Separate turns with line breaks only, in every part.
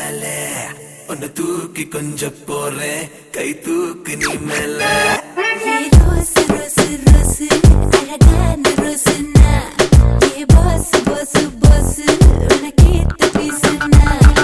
கையாலே உன்னை தூக்கி கொஞ்சம் போறேன் கை தூக்கு நீ மேல
ரோசு ரோசு ரோசு அழகான ரோசுனா ஏ பாஸ் பாஸ் பாஸ் உனக்கு ஏத்த பீசுனா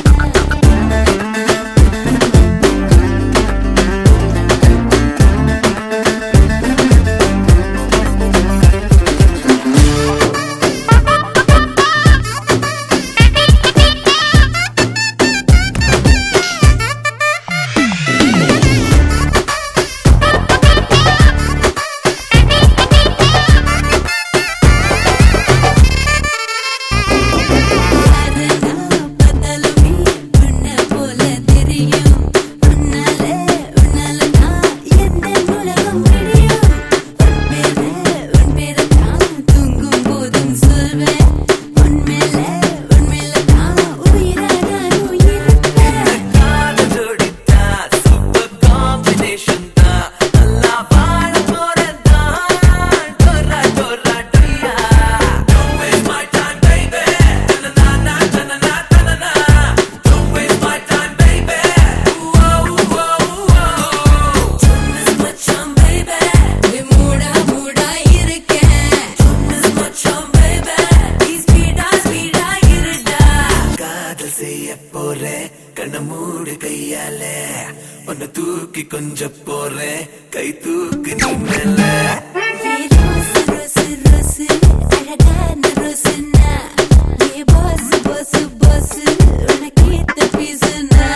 கண்ண மூடு கையாலே உன்னை தூக்கி கொஞ்சம் போறேன் கை தூக்கு நீ மேல
ரோசு ரோசு ரோசு அழகான ரோசுனா ஏ பாஸ் பாஸ் பாஸ் உனக்கு ஏத்த பீசுனா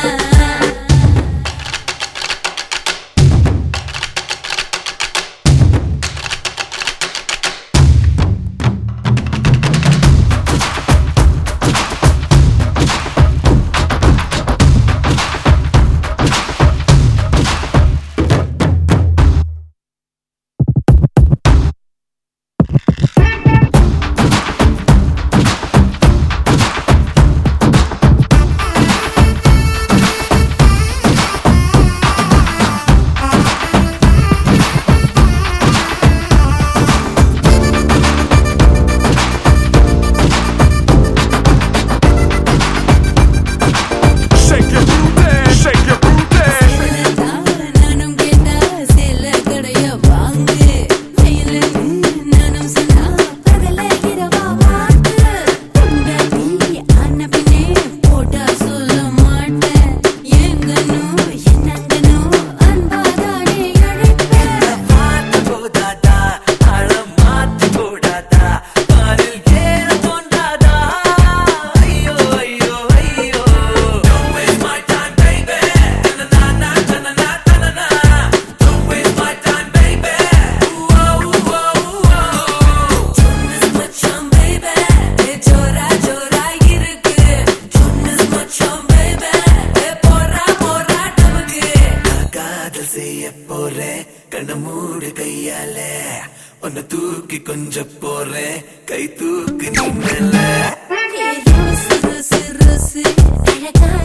கண்ண மூடு கையாலே உன்னை தூக்கி கொஞ்சம் போறேன் கை தூக்கு நீ மேல
ரோசு ரோசு ரோசு அழகா